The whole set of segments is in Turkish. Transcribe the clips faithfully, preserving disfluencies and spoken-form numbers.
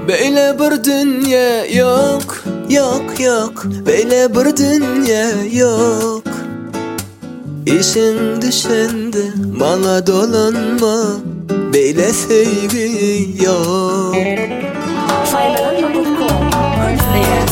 Böyle bir dünya yok, yok yok. Böyle bir dünya yok. İşin düşende bana dolanma. Böyle sevgi yok. Faydalanma punto com. Parceira.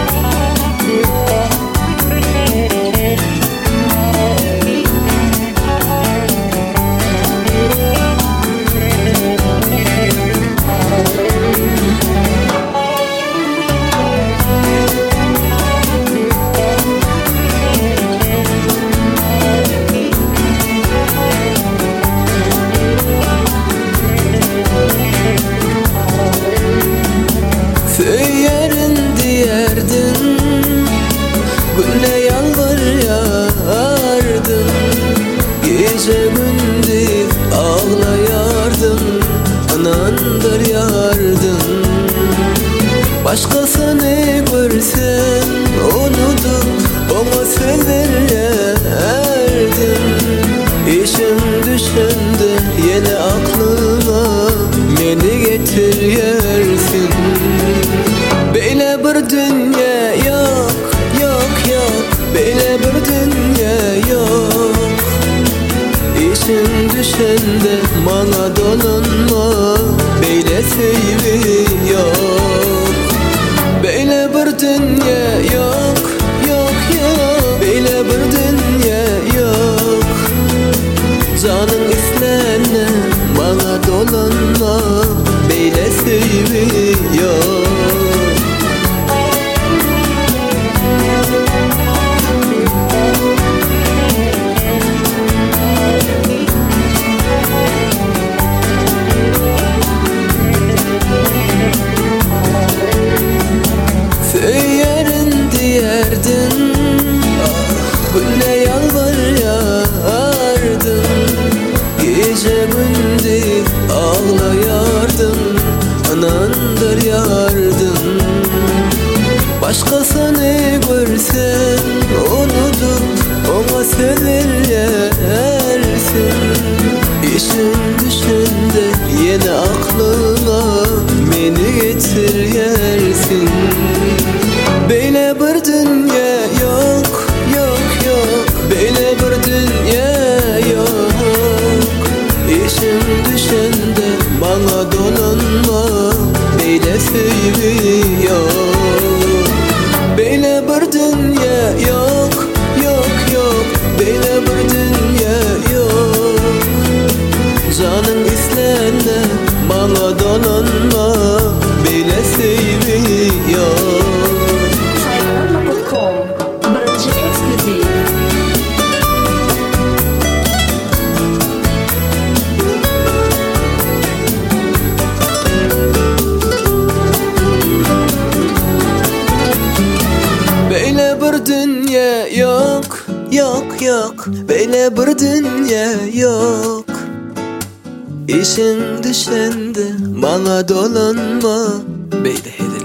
Söylerin diyerdin, güne yalvar yardın. Gece gündüz ağlayardın, anandır yardın. Başkasını görsen unutup ona söz vererdin. İşin düşende yine aklına beni getir yersin. Böyle bir dünya yok, yok yok. Böyle bir dünya yok. İşin düşende bana dolanma. Böyle sevgi yok. Böyle bir dünya yok, yok yok. Böyle bir dünya yok. Canın istene bana dolanma. Böyle sevgi yok. Söylerin diyerdin, güne yalvar yardın. Gece gündüz ağlayardın, anandır yardın. Başkasını görsen unutup ona söz verirsin. İşin düşende yine aklına beni getir yersin. Böyle bir dünya yok, yok yok. Böyle bir dünya yok. İşin düşende bana dolanma. Böyle sevgi yok. Böyle bir dünya yok, yok yok. Böyle bir dünya yok. Canın istene bana dolanma. Böyle sevgi yok. Faydalanma punto com. Brand exclusivo. Böyle bir dünya yok, yok yok. Böyle bir dünya yok. İşin düşende bana dolanma. Böyle